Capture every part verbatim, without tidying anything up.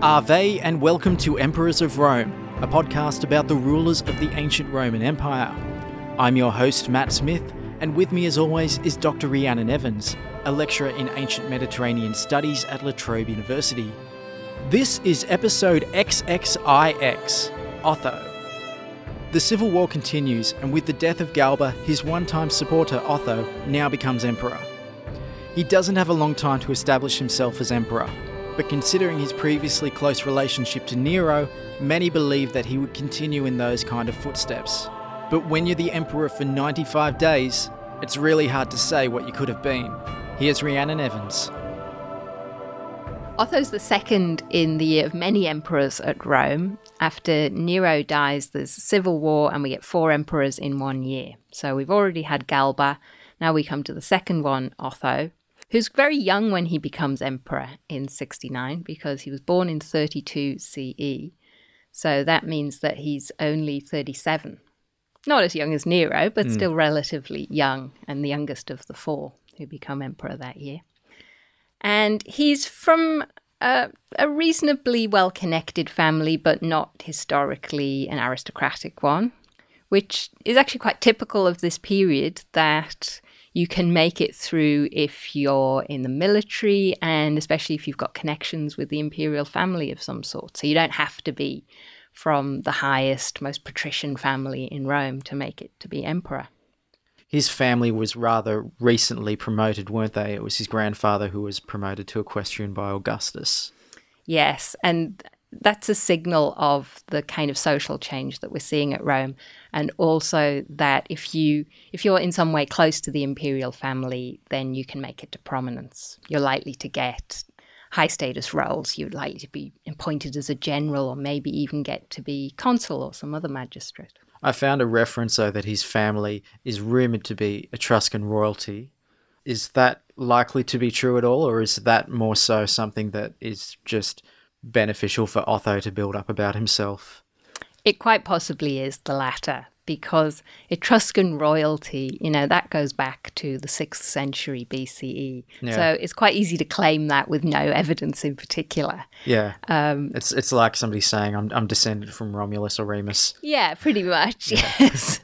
Ave and welcome to Emperors of Rome, a podcast about the rulers of the ancient Roman Empire. I'm your host, Matt Smith, and with me as always is Doctor Rhiannon Evans, a lecturer in ancient Mediterranean studies at La Trobe University. This is episode X X I X, Otho. The civil war continues, and with the death of Galba, his one-time supporter Otho now becomes emperor. He doesn't have a long time to establish himself as emperor, but considering his previously close relationship to Nero, many believe that he would continue in those kind of footsteps. But when you're the emperor for ninety-five days, it's really hard to say what you could have been. Here's Rhiannon Evans. Otho's the second in the year of many emperors at Rome. After Nero dies, there's a civil war and we get four emperors in one year. So we've already had Galba, now we come to the second one, Otho, who's very young when he becomes emperor in sixty-nine because he was born in thirty-two C E. So that means that he's only thirty-seven. Not as young as Nero, but mm. still relatively young, and the youngest of the four who become emperor that year. And he's from a, a reasonably well-connected family, but not historically an aristocratic one, which is actually quite typical of this period, that you can make it through if you're in the military and especially if you've got connections with the imperial family of some sort. So you don't have to be from the highest, most patrician family in Rome to make it to be emperor. His family was rather recently promoted, weren't they? It was his grandfather who was promoted to equestrian by Augustus. Yes, and that's a signal of the kind of social change that we're seeing at Rome, and also that if you if you're in some way close to the imperial family, then you can make it to prominence. You're likely to get high status roles. You're likely to be appointed as a general, or maybe even get to be consul or some other magistrate. I found a reference, though, that his family is rumoured to be Etruscan royalty. Is that likely to be true at all, or is that more so something that is just beneficial for Otho to build up about himself? It quite possibly is the latter, because Etruscan royalty, you know, that goes back to the sixth century B C E. Yeah. So it's quite easy to claim that with no evidence in particular. Yeah. Um, it's it's like somebody saying, I'm I'm descended from Romulus or Remus. Yeah, pretty much, yeah. Yes.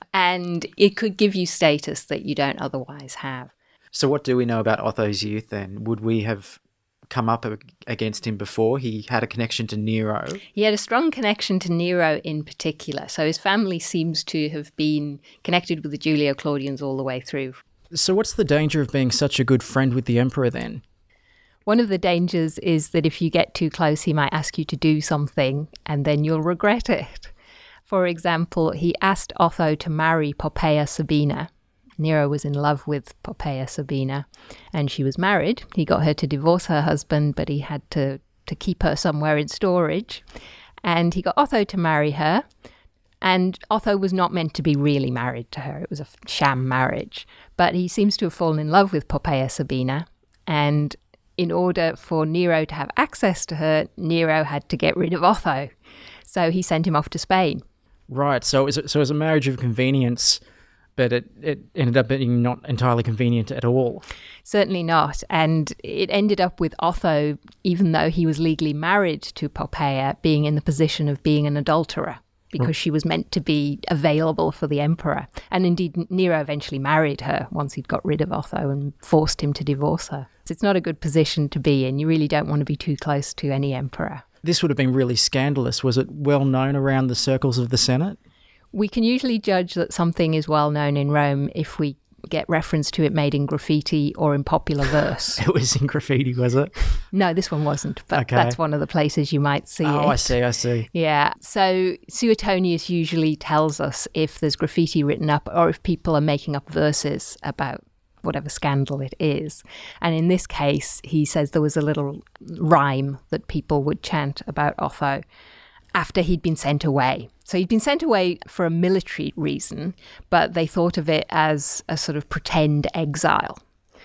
And it could give you status that you don't otherwise have. So what do we know about Otho's youth then? Would we have come up against him before? He had a connection to Nero. He had a strong connection to Nero in particular. So his family seems to have been connected with the Julio-Claudians all the way through. So what's the danger of being such a good friend with the emperor then? One of the dangers is that if you get too close, he might ask you to do something and then you'll regret it. For example, he asked Otho to marry Poppaea Sabina. Nero was in love with Poppaea Sabina, and she was married. He got her to divorce her husband, but he had to, to keep her somewhere in storage. And he got Otho to marry her, and Otho was not meant to be really married to her. It was a sham marriage. But he seems to have fallen in love with Poppaea Sabina, and in order for Nero to have access to her, Nero had to get rid of Otho. So he sent him off to Spain. Right, so it was, so it was a marriage of convenience, but it, it ended up being not entirely convenient at all. Certainly not. And it ended up with Otho, even though he was legally married to Poppaea, being in the position of being an adulterer, because oh. she was meant to be available for the emperor. And indeed, Nero eventually married her once he'd got rid of Otho and forced him to divorce her. So it's not a good position to be in. You really don't want to be too close to any emperor. This would have been really scandalous. Was it well known around the circles of the Senate? We can usually judge that something is well known in Rome if we get reference to it made in graffiti or in popular verse. It was in graffiti, was it? No, this one wasn't, but okay. That's one of the places you might see oh, it. Oh, I see, I see. Yeah, so Suetonius usually tells us if there's graffiti written up or if people are making up verses about whatever scandal it is. And in this case, he says there was a little rhyme that people would chant about Otho after he'd been sent away. So he'd been sent away for a military reason, but they thought of it as a sort of pretend exile.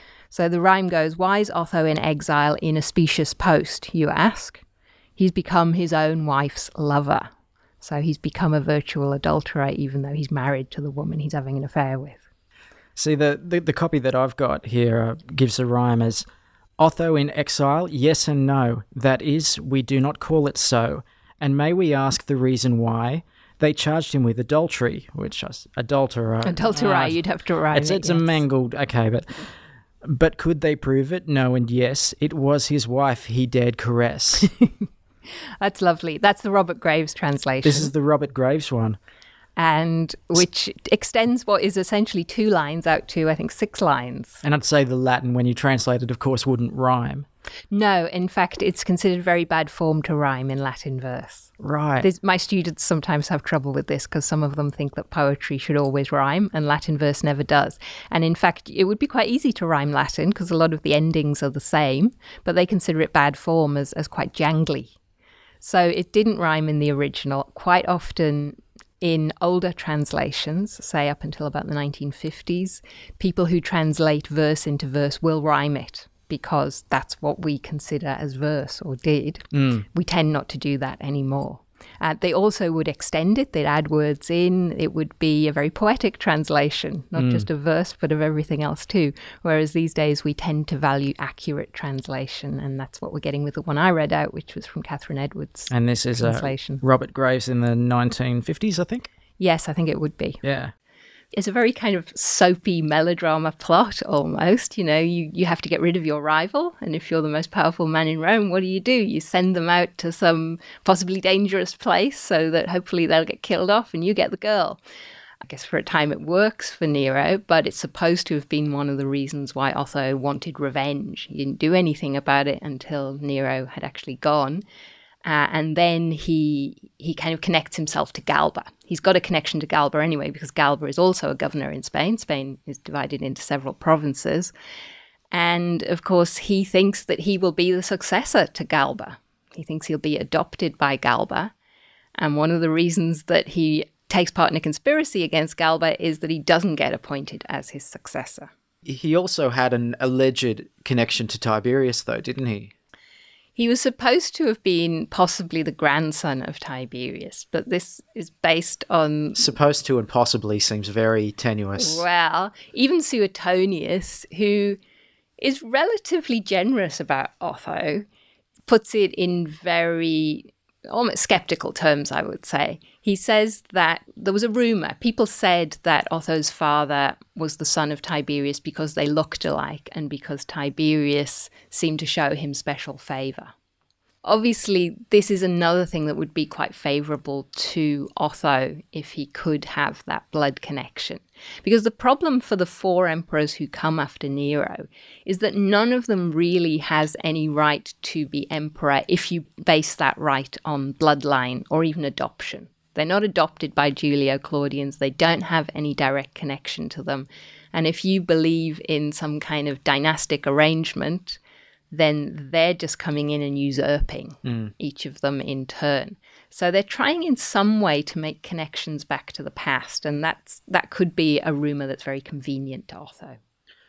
So the rhyme goes, "Why is Otho in exile in a specious post, you ask? He's become his own wife's lover." So he's become a virtual adulterer, even though he's married to the woman he's having an affair with. See, the, the, the copy that I've got here uh, gives the rhyme as, Otho in exile, yes and no. That is, we do not call it so. And may we ask the reason why? They charged him with adultery, which is adulterer. Adultery, uh, you'd have to write it's, it. It's yes. a mangled, okay, but but could they prove it? No and yes. It was his wife he dared caress. That's lovely. That's the Robert Graves translation. This is the Robert Graves one. And which extends what is essentially two lines out to, I think, six lines. And I'd say the Latin, when you translate it, of course, wouldn't rhyme. No, in fact, it's considered very bad form to rhyme in Latin verse. Right. There's, my students sometimes have trouble with this because some of them think that poetry should always rhyme and Latin verse never does. And in fact, it would be quite easy to rhyme Latin because a lot of the endings are the same, but they consider it bad form as, as quite jangly. So it didn't rhyme in the original. Quite often in older translations, say up until about the nineteen fifties, people who translate verse into verse will rhyme it, because that's what we consider as verse, or did. Mm. We tend not to do that anymore. Uh, they also would extend it. They'd add words in. It would be a very poetic translation, not mm. just of verse, but of everything else too. Whereas these days we tend to value accurate translation, and that's what we're getting with the one I read out, which was from Catherine Edwards' And this is translation. Uh, Robert Graves in the nineteen fifties, I think? Yes, I think it would be. Yeah. It's a very kind of soapy melodrama plot almost. You know, you, you have to get rid of your rival. And if you're the most powerful man in Rome, what do you do? You send them out to some possibly dangerous place so that hopefully they'll get killed off and you get the girl. I guess for a time it works for Nero, but it's supposed to have been one of the reasons why Otho wanted revenge. He didn't do anything about it until Nero had actually gone. Uh, and then he he kind of connects himself to Galba. He's got a connection to Galba anyway, because Galba is also a governor in Spain. Spain is divided into several provinces. And, of course, he thinks that he will be the successor to Galba. He thinks he'll be adopted by Galba. And one of the reasons that he takes part in a conspiracy against Galba is that he doesn't get appointed as his successor. He also had an alleged connection to Tiberius, though, didn't he? He was supposed to have been possibly the grandson of Tiberius, but this is based on... Supposed to and possibly seems very tenuous. Well, even Suetonius, who is relatively generous about Otho, puts it in very almost skeptical terms, I would say. He says that there was a rumour. People said that Otho's father was the son of Tiberius because they looked alike and because Tiberius seemed to show him special favour. Obviously, this is another thing that would be quite favourable to Otho if he could have that blood connection. Because the problem for the four emperors who come after Nero is that none of them really has any right to be emperor if you base that right on bloodline or even adoption. They're not adopted by Julio Claudians. They don't have any direct connection to them. And if you believe in some kind of dynastic arrangement, then they're just coming in and usurping mm. each of them in turn. So they're trying in some way to make connections back to the past, and that's that could be a rumour that's very convenient to Otho.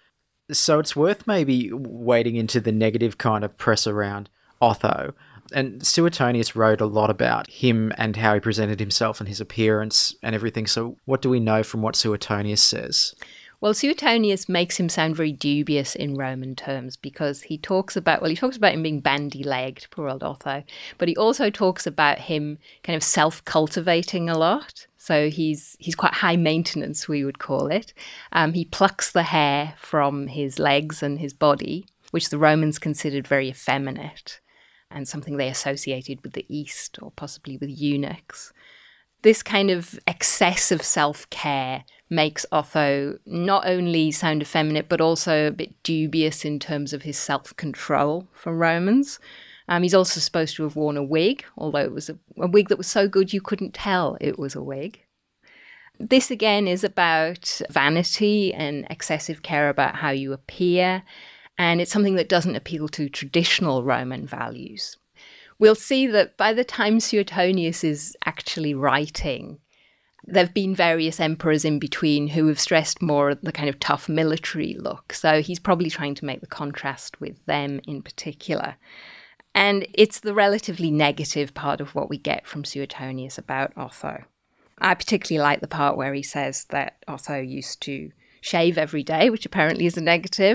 So it's worth maybe wading into the negative kind of press around Otho. And Suetonius wrote a lot about him and how he presented himself and his appearance and everything. So what do we know from what Suetonius says? Well, Suetonius makes him sound very dubious in Roman terms because he talks about, well, he talks about him being bandy-legged, poor old Otho, but he also talks about him kind of self-cultivating a lot. So he's he's quite high maintenance, we would call it. Um, he plucks the hair from his legs and his body, which the Romans considered very effeminate and something they associated with the East or possibly with eunuchs. This kind of excessive self-care makes Otho not only sound effeminate, but also a bit dubious in terms of his self-control for Romans. Um, he's also supposed to have worn a wig, although it was a, a wig that was so good you couldn't tell it was a wig. This, again, is about vanity and excessive care about how you appear, and it's something that doesn't appeal to traditional Roman values. We'll see that by the time Suetonius is actually writing, there have been various emperors in between who have stressed more the kind of tough military look. So he's probably trying to make the contrast with them in particular. And it's the relatively negative part of what we get from Suetonius about Otho. I particularly like the part where he says that Otho used to shave every day, which apparently is a negative,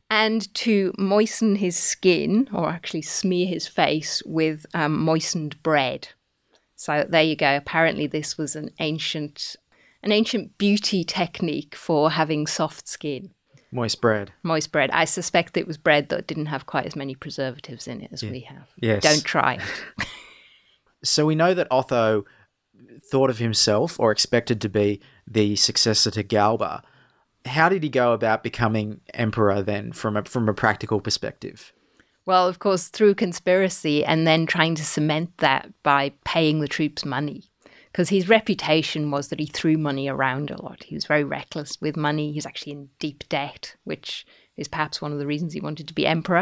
and to moisten his skin, or actually smear his face with um, moistened bread. So there you go. Apparently this was an ancient, an ancient beauty technique for having soft skin. Moist bread. Moist bread. I suspect it was bread that didn't have quite as many preservatives in it as yeah. we have. Yes. Don't try it. So we know that Otho thought of himself, or expected to be, the successor to Galba. How did he go about becoming emperor then, from a, from a practical perspective? Well, of course, through conspiracy, and then trying to cement that by paying the troops money. Because his reputation was that he threw money around a lot. He was very reckless with money. He was actually in deep debt, which is perhaps one of the reasons he wanted to be emperor.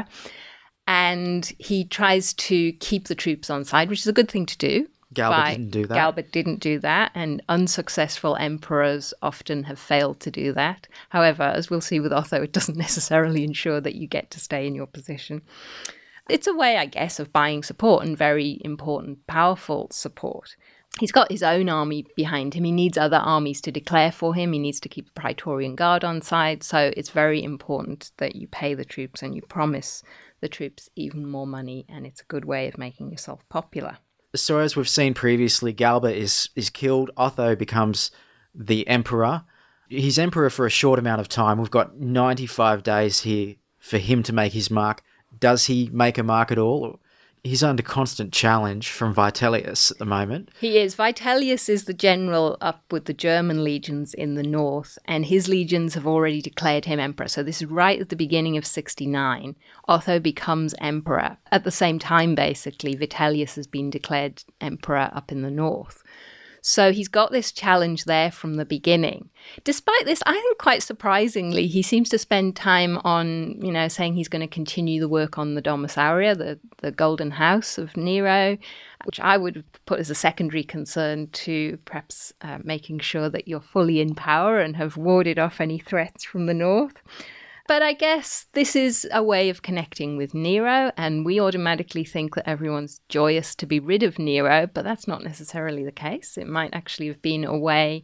And he tries to keep the troops on side, which is a good thing to do. Galba didn't do that. Galba didn't do that, and unsuccessful emperors often have failed to do that. However, as we'll see with Otho, it doesn't necessarily ensure that you get to stay in your position. It's a way, I guess, of buying support, and very important, powerful support. He's got his own army behind him. He needs other armies to declare for him. He needs to keep the Praetorian Guard on side. So it's very important that you pay the troops and you promise the troops even more money. And it's a good way of making yourself popular. So as we've seen previously, Galba is, is killed. Otho becomes the emperor. He's emperor for a short amount of time. We've got ninety-five days here for him to make his mark. Does he make a mark at all? He's under constant challenge from Vitellius at the moment. He is. Vitellius is the general up with the German legions in the north, and his legions have already declared him emperor. So this is right at the beginning of sixty-nine. Otho becomes emperor. At the same time, basically, Vitellius has been declared emperor up in the north. So he's got this challenge there from the beginning. Despite this, I think quite surprisingly, he seems to spend time on, you know, saying he's going to continue the work on the Domus Aurea, the, the golden house of Nero, which I would put as a secondary concern to perhaps uh, making sure that you're fully in power and have warded off any threats from the north. But I guess this is a way of connecting with Nero, and we automatically think that everyone's joyous to be rid of Nero, but that's not necessarily the case. It might actually have been a way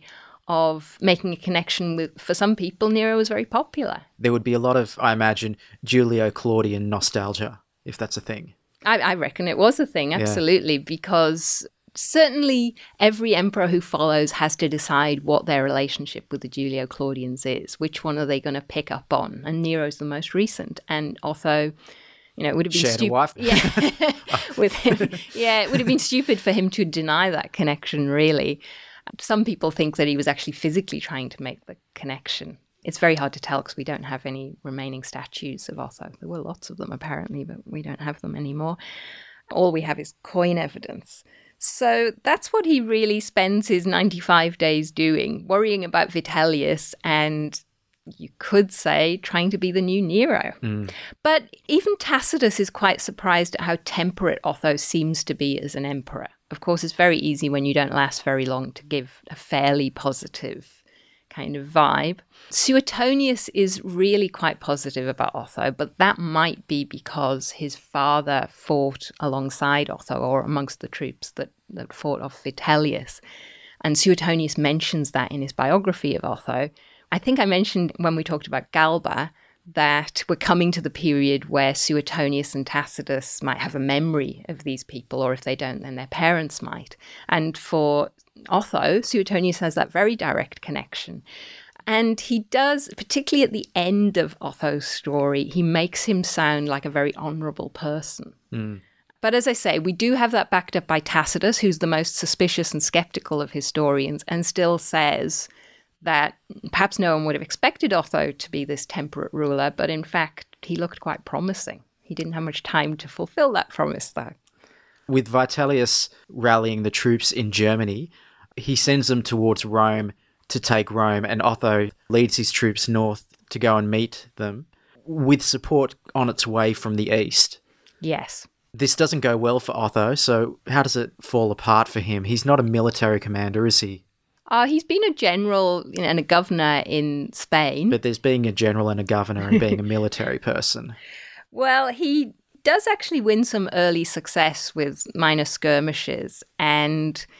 of making a connection with, for some people, Nero was very popular. There would be a lot of, I imagine, Julio-Claudian nostalgia, if that's a thing. I, I reckon it was a thing, absolutely, yeah. Because certainly every emperor who follows has to decide what their relationship with the Julio-Claudians is. Which one are they going to pick up on? And Nero's the most recent. And Otho, you know, it would have been Shared stupid. a wife. Yeah, with him. Yeah, it would have been stupid for him to deny that connection, really. Some people think that he was actually physically trying to make the connection. It's very hard to tell because we don't have any remaining statues of Otho. There were lots of them, apparently, but we don't have them anymore. All we have is coin evidence. So that's what he really spends his ninety-five days doing, worrying about Vitellius and, you could say, trying to be the new Nero. Mm. But even Tacitus is quite surprised at how temperate Otho seems to be as an emperor. Of course, it's very easy when you don't last very long to give a fairly positive kind of vibe. Suetonius is really quite positive about Otho, but that might be because his father fought alongside Otho, or amongst the troops that, that fought off Vitellius. And Suetonius mentions that in his biography of Otho. I think I mentioned when we talked about Galba that we're coming to the period where Suetonius and Tacitus might have a memory of these people, or if they don't, then their parents might. And for Otho, Suetonius has that very direct connection. And he does, particularly at the end of Otho's story, he makes him sound like a very honourable person. Mm. But as I say, we do have that backed up by Tacitus, who's the most suspicious and sceptical of historians, and still says that perhaps no one would have expected Otho to be this temperate ruler, but in fact, he looked quite promising. He didn't have much time to fulfill that promise, though. With Vitellius rallying the troops in Germany, he sends them towards Rome to take Rome, and Otho leads his troops north to go and meet them, with support on its way from the east. Yes. This doesn't go well for Otho, so how does it fall apart for him? He's not a military commander, is he? Uh, he's been a general and a governor in Spain. But there's being a general and a governor and being a military person. Well, he does actually win some early success with minor skirmishes, and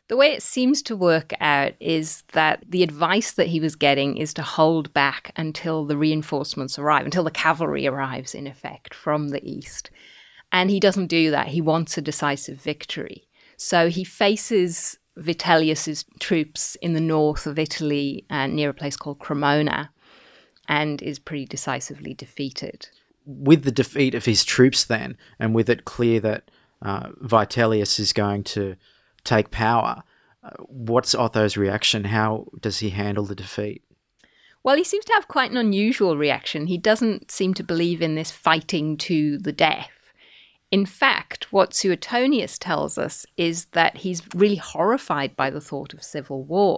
The way it seems to work out is that the advice that he was getting is to hold back until the reinforcements arrive, until the cavalry arrives, in effect, from the east. And he doesn't do that. He wants a decisive victory. So he faces Vitellius's troops in the north of Italy, uh, near a place called Cremona, and is pretty decisively defeated. With the defeat of his troops then, and with it clear that uh, Vitellius is going to take power, uh, what's Otho's reaction? How does he handle the defeat? Well, he seems to have quite an unusual reaction. He doesn't seem to believe in this fighting to the death. In fact, what Suetonius tells us is that he's really horrified by the thought of civil war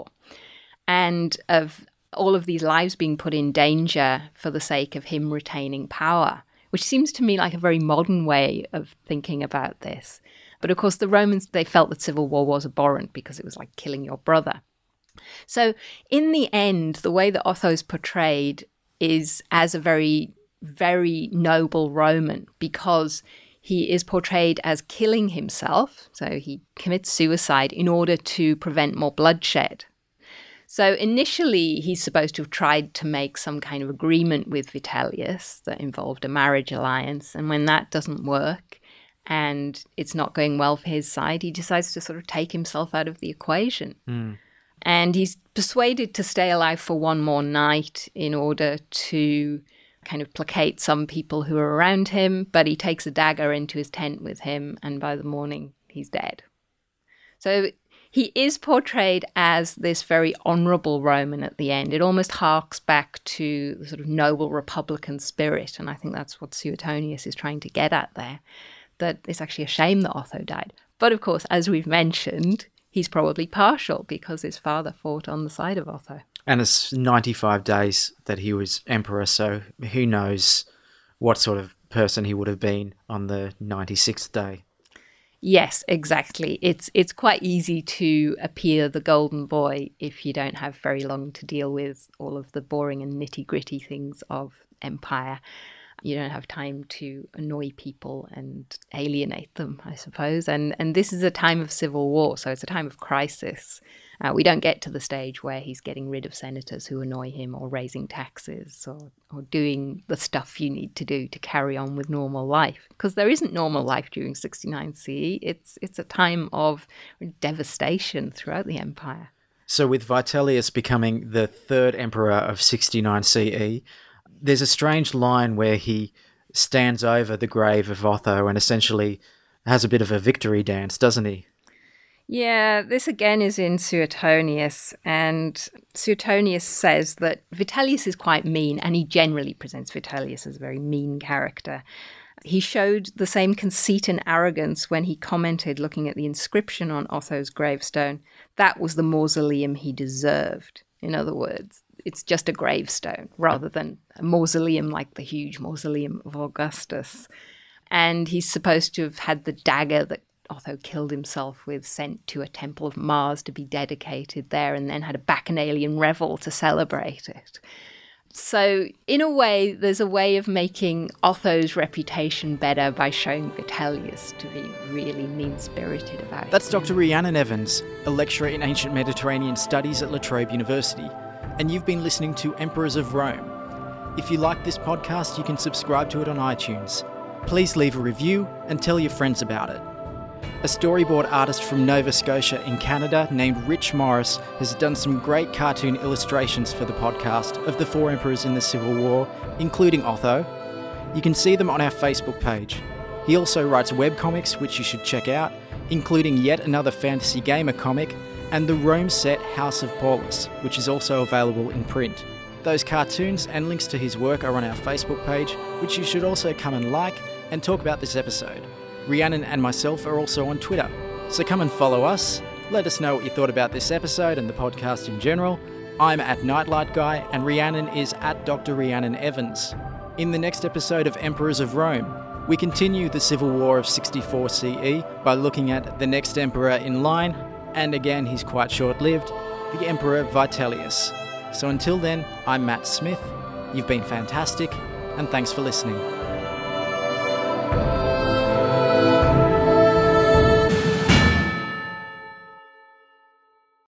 and of all of these lives being put in danger for the sake of him retaining power, which seems to me like a very modern way of thinking about this. But of course, the Romans, they felt that civil war was abhorrent because it was like killing your brother. So in the end, the way that Otho's portrayed is as a very, very noble Roman, because he is portrayed as killing himself. So he commits suicide in order to prevent more bloodshed. So initially, he's supposed to have tried to make some kind of agreement with Vitellius that involved a marriage alliance. And when that doesn't work and it's not going well for his side, he decides to sort of take himself out of the equation. Mm. And he's persuaded to stay alive for one more night in order to kind of placate some people who are around him. But he takes a dagger into his tent with him, and by the morning, he's dead. So he is portrayed as this very honourable Roman at the end. It almost harks back to the sort of noble republican spirit, and I think that's what Suetonius is trying to get at there, that it's actually a shame that Otho died. But of course, as we've mentioned, he's probably partial because his father fought on the side of Otho. And it's ninety-five days that he was emperor, so who knows what sort of person he would have been on the ninety-sixth day. Yes, exactly. It's it's quite easy to appear the golden boy if you don't have very long to deal with all of the boring and nitty-gritty things of empire. You don't have time to annoy people and alienate them, I suppose. And and this is a time of civil war, so it's a time of crisis. Uh, we don't get to the stage where he's getting rid of senators who annoy him, or raising taxes, or, or doing the stuff you need to do to carry on with normal life. Because there isn't normal life during sixty-nine C E. It's, it's a time of devastation throughout the empire. So with Vitellius becoming the third emperor of sixty-nine C E, there's a strange line where he stands over the grave of Otho and essentially has a bit of a victory dance, doesn't he? Yeah, this again is in Suetonius, and Suetonius says that Vitellius is quite mean, and he generally presents Vitellius as a very mean character. He showed the same conceit and arrogance when he commented, looking at the inscription on Otho's gravestone, that was the mausoleum he deserved. In other words, it's just a gravestone rather than a mausoleum like the huge mausoleum of Augustus. And he's supposed to have had the dagger that Otho killed himself with sent to a temple of Mars to be dedicated there, and then had a bacchanalian revel to celebrate it. So in a way, there's a way of making Otho's reputation better by showing Vitellius to be really mean-spirited about it. That's Doctor Rhiannon Evans, a lecturer in ancient Mediterranean studies at La Trobe University, and you've been listening to Emperors of Rome. If you like this podcast, you can subscribe to it on iTunes. Please leave a review and tell your friends about it. A storyboard artist from Nova Scotia in Canada named Rich Morris has done some great cartoon illustrations for the podcast of the four emperors in the Civil War, including Otho. You can see them on our Facebook page. He also writes webcomics, which you should check out, including yet another Fantasy Gamer comic, and the Rome set House of Paulus, which is also available in print. Those cartoons and links to his work are on our Facebook page, which you should also come and like and talk about this episode. Rhiannon and myself are also on Twitter, so come and follow us. Let us know what you thought about this episode and the podcast in general. I'm at Nightlight Guy, and Rhiannon is at Doctor Rhiannon Evans. In the next episode of Emperors of Rome, we continue the Civil War of sixty-four C E by looking at the next emperor in line, and again he's quite short-lived, the Emperor Vitellius. So until then, I'm Matt Smith. You've been fantastic, and thanks for listening.